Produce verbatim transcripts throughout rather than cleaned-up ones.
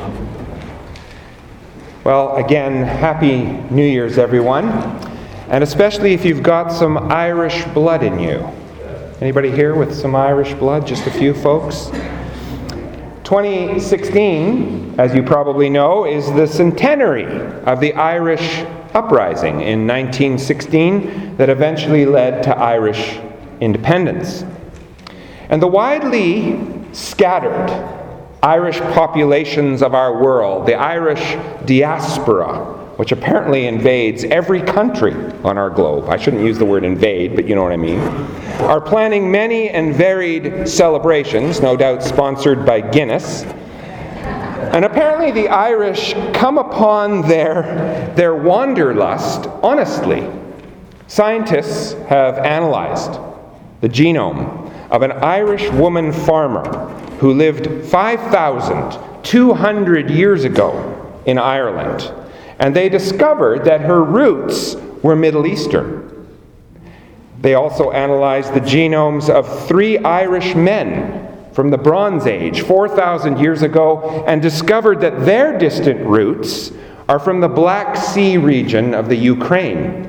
Well, again, Happy New Year's, everyone. And especially if you've got some Irish blood in you. Anybody here with some Irish blood? Just a few folks? twenty sixteen, as you probably know, is the centenary of the Irish uprising in nineteen sixteen that eventually led to Irish independence. And the widely scattered Irish populations of our world, the Irish diaspora, which apparently invades every country on our globe, I shouldn't use the word invade, but you know what I mean, are planning many and varied celebrations, no doubt sponsored by Guinness. And apparently the Irish come upon their, their wanderlust honestly. Scientists have analyzed the genome of an Irish woman farmer who lived five thousand two hundred years ago in Ireland. And they discovered that her roots were Middle Eastern. They also analyzed the genomes of three Irish men from the Bronze Age, four thousand years ago, and discovered that their distant roots are from the Black Sea region of the Ukraine.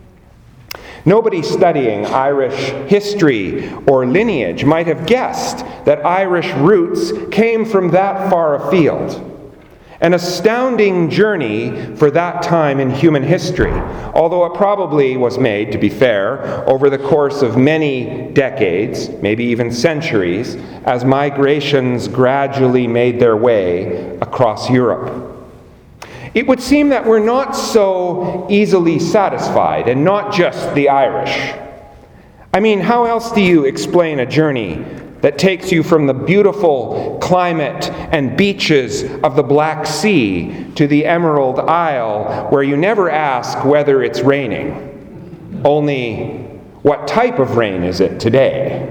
Nobody studying Irish history or lineage might have guessed that Irish roots came from that far afield. An astounding journey for that time in human history, although it probably was made, to be fair, over the course of many decades, maybe even centuries, as migrations gradually made their way across Europe. It would seem that we're not so easily satisfied, and not just the Irish. I mean, how else do you explain a journey that takes you from the beautiful climate and beaches of the Black Sea to the Emerald Isle, where you never ask whether it's raining, only what type of rain is it today?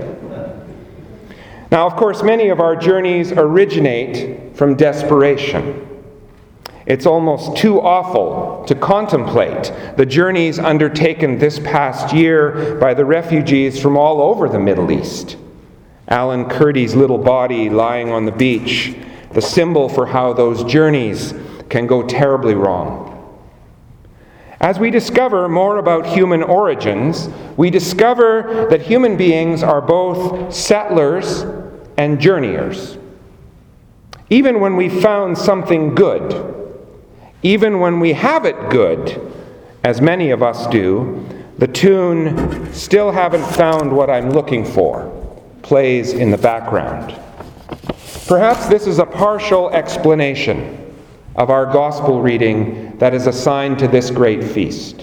Now, of course, many of our journeys originate from desperation. It's almost too awful to contemplate the journeys undertaken this past year by the refugees from all over the Middle East. Alan Kurdi's little body lying on the beach, the symbol for how those journeys can go terribly wrong. As we discover more about human origins, we discover that human beings are both settlers and journeyers. Even when we found something good, even when we have it good, as many of us do, the tune "Still Haven't Found What I'm Looking For" plays in the background. Perhaps this is a partial explanation of our gospel reading that is assigned to this great feast.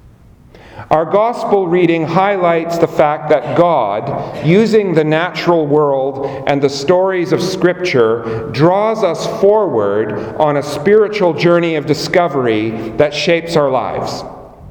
Our gospel reading highlights the fact that God, using the natural world and the stories of Scripture, draws us forward on a spiritual journey of discovery that shapes our lives.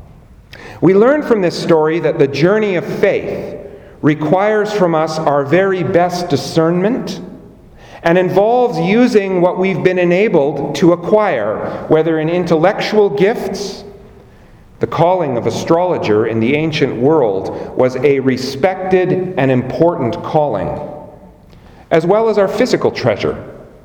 We learn from this story that the journey of faith requires from us our very best discernment and involves using what we've been enabled to acquire, whether in intellectual gifts. The calling of astrologer in the ancient world was a respected and important calling, as well as our physical treasure.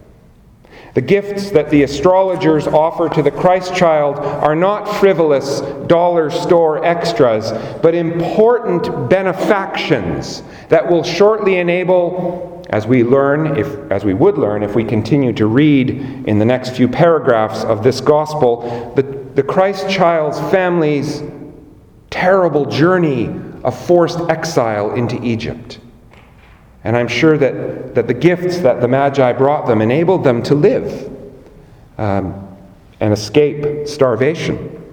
The gifts that the astrologers offer to the Christ child are not frivolous dollar store extras, but important benefactions that will shortly enable, as we learn, if as we would learn if we continue to read in the next few paragraphs of this gospel, the, the Christ child's family's terrible journey of forced exile into Egypt. And I'm sure that, that the gifts that the Magi brought them enabled them to live um, and escape starvation.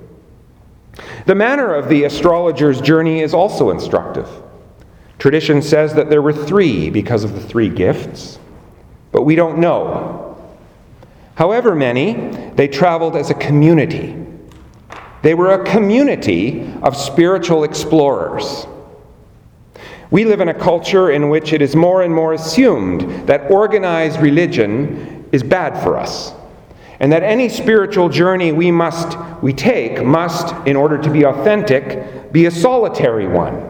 The manner of the astrologer's journey is also instructive. Tradition says that there were three because of the three gifts, but we don't know. However many, they traveled as a community. They were a community of spiritual explorers. We live in a culture in which it is more and more assumed that organized religion is bad for us, and that any spiritual journey we must we take must, in order to be authentic, be a solitary one.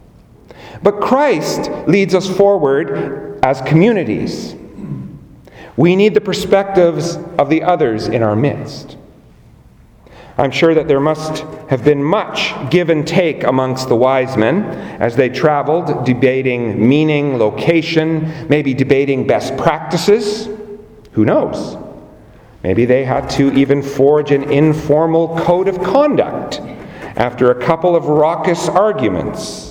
But Christ leads us forward as communities. We need the perspectives of the others in our midst. I'm sure that there must have been much give and take amongst the wise men as they traveled, debating meaning, location, maybe debating best practices. Who knows? Maybe they had to even forge an informal code of conduct after a couple of raucous arguments.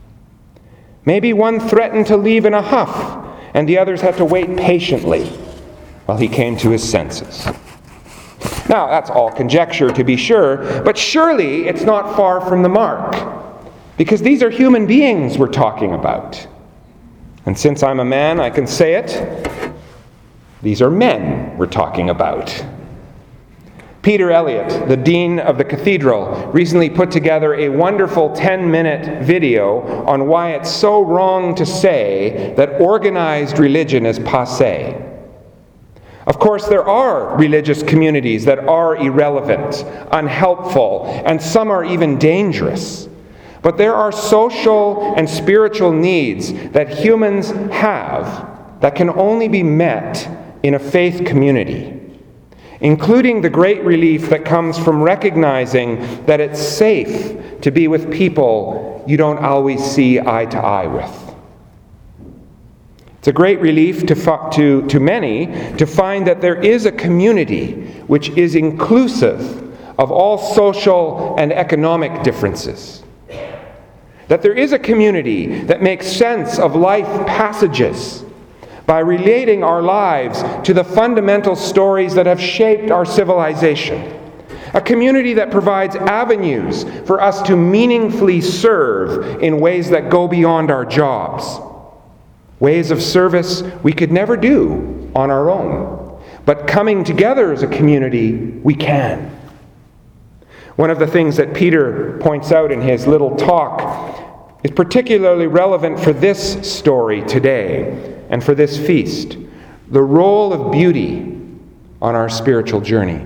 Maybe one threatened to leave in a huff, and the others had to wait patiently while he came to his senses. Now, that's all conjecture, to be sure, but surely it's not far from the mark, because these are human beings we're talking about. And since I'm a man, I can say it. These are men we're talking about. Peter Elliott, the dean of the cathedral, recently put together a wonderful ten-minute video on why it's so wrong to say that organized religion is passé. Of course, there are religious communities that are irrelevant, unhelpful, and some are even dangerous. But there are social and spiritual needs that humans have that can only be met in a faith community, including the great relief that comes from recognizing that it's safe to be with people you don't always see eye to eye with. It's a great relief to, to, to many to find that there is a community which is inclusive of all social and economic differences. That there is a community that makes sense of life passages by relating our lives to the fundamental stories that have shaped our civilization. A community that provides avenues for us to meaningfully serve in ways that go beyond our jobs. Ways of service we could never do on our own. But coming together as a community, we can. One of the things that Peter points out in his little talk is particularly relevant for this story today and for this feast, the role of beauty on our spiritual journey.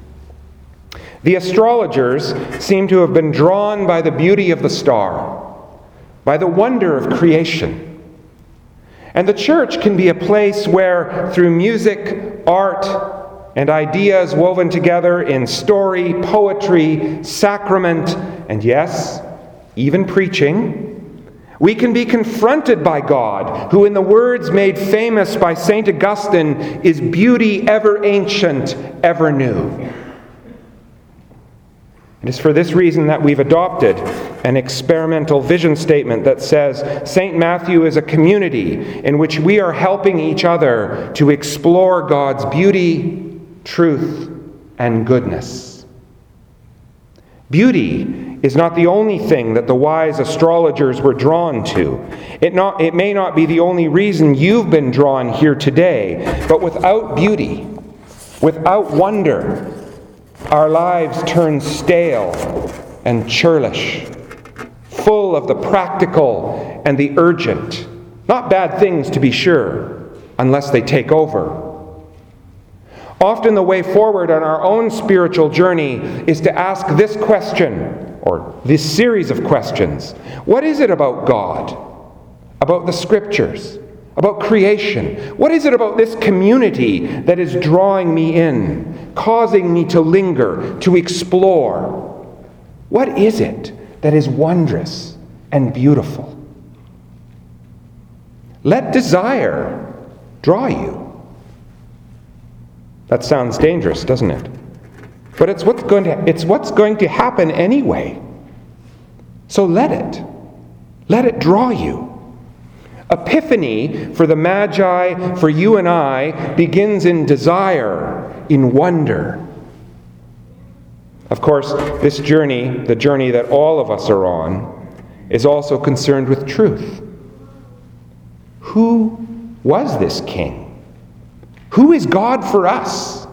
The astrologers seem to have been drawn by the beauty of the star, by the wonder of creation. And the church can be a place where, through music, art, and ideas woven together in story, poetry, sacrament, and yes, even preaching, we can be confronted by God, who in the words made famous by Saint Augustine, is beauty ever ancient, ever new. It is for this reason that we've adopted an experimental vision statement that says Saint Matthew is a community in which we are helping each other to explore God's beauty, truth, and goodness. Beauty is not the only thing that the wise astrologers were drawn to. It, not, it may not be the only reason you've been drawn here today, but without beauty, without wonder, our lives turn stale and churlish, full of the practical and the urgent. Not bad things, to be sure, unless they take over. Often the way forward on our own spiritual journey is to ask this question, or this series of questions. What is it about God, about the Scriptures, about creation? What is it about this community that is drawing me in, causing me to linger, to explore? What is it that is wondrous and beautiful? Let desire draw you. That sounds dangerous, doesn't it? But it's what's going to, it's what's going to happen anyway. So let it. Let it draw you. Epiphany for the Magi, for you and I, begins in desire, in wonder. Of course, this journey, the journey that all of us are on, is also concerned with truth. Who was this king? Who is God for us?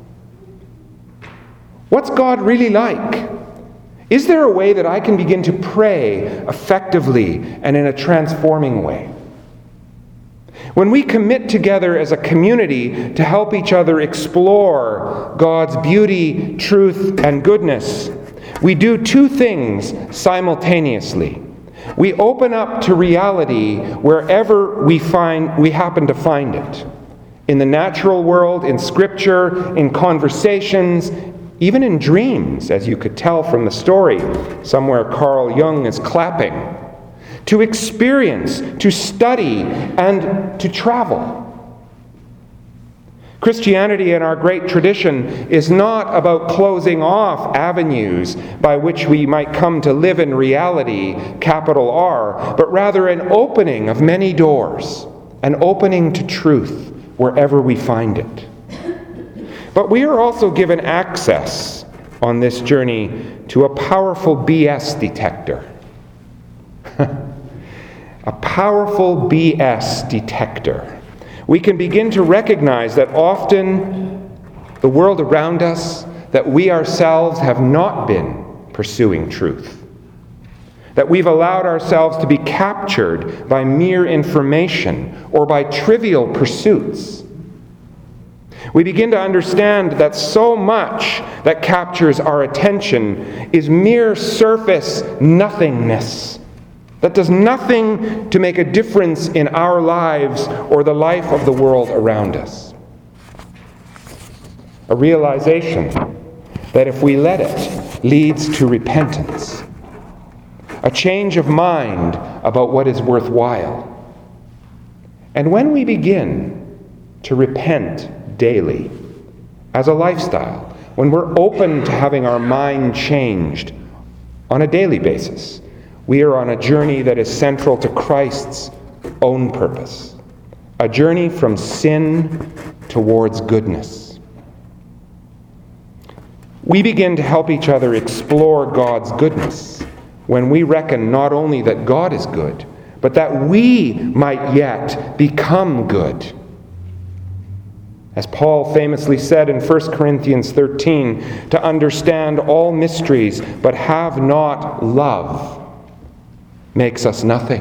What's God really like? Is there a way that I can begin to pray effectively and in a transforming way? When we commit together as a community to help each other explore God's beauty, truth, and goodness, we do two things simultaneously. We open up to reality wherever we find we happen to find it. In the natural world, in Scripture, in conversations, even in dreams, as you could tell from the story. Somewhere Carl Jung is clapping. To experience, to study, and to travel. Christianity in our great tradition is not about closing off avenues by which we might come to live in reality, capital R, but rather an opening of many doors, an opening to truth wherever we find it. But we are also given access on this journey to a powerful B S detector. A powerful B S detector. We can begin to recognize that often the world around us, that we ourselves have not been pursuing truth. That we've allowed ourselves to be captured by mere information or by trivial pursuits. We begin to understand that so much that captures our attention is mere surface nothingness. That does nothing to make a difference in our lives or the life of the world around us. A realization that if we let it, leads to repentance. A change of mind about what is worthwhile. And when we begin to repent daily, as a lifestyle, when we're open to having our mind changed on a daily basis, we are on a journey that is central to Christ's own purpose. A journey from sin towards goodness. We begin to help each other explore God's goodness when we reckon not only that God is good, but that we might yet become good. As Paul famously said in First Corinthians thirteen, to understand all mysteries but have not love makes us nothing.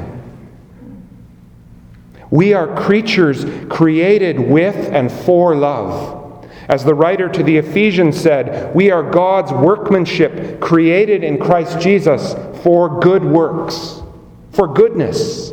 We are creatures created with and for love. As the writer to the Ephesians said, we are God's workmanship, created in Christ Jesus for good works, for goodness.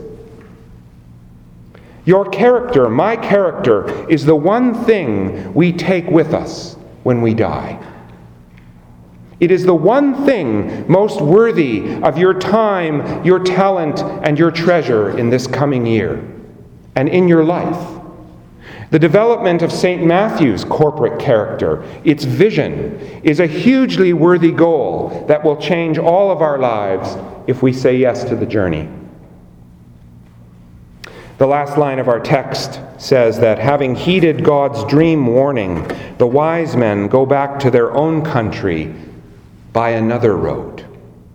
Your character, my character, is the one thing we take with us when we die. It is the one thing most worthy of your time, your talent, and your treasure in this coming year, and in your life. The development of Saint Matthew's corporate character, its vision, is a hugely worthy goal that will change all of our lives if we say yes to the journey. The last line of our text says that, having heeded God's dream warning, the wise men go back to their own country by another road.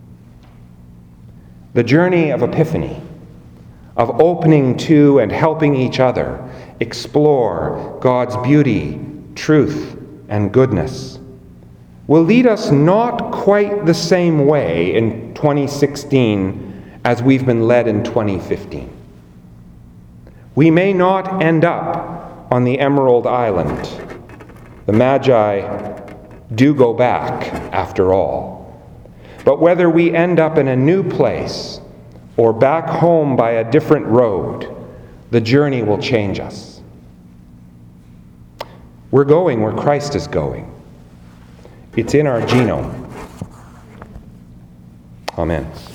The journey of Epiphany, of opening to and helping each other explore God's beauty, truth, and goodness, will lead us not quite the same way in twenty sixteen as we've been led in twenty fifteen. We may not end up on the Emerald Island. The Magi do go back, after all. But whether we end up in a new place or back home by a different road, the journey will change us. We're going where Christ is going. It's in our genome. Amen.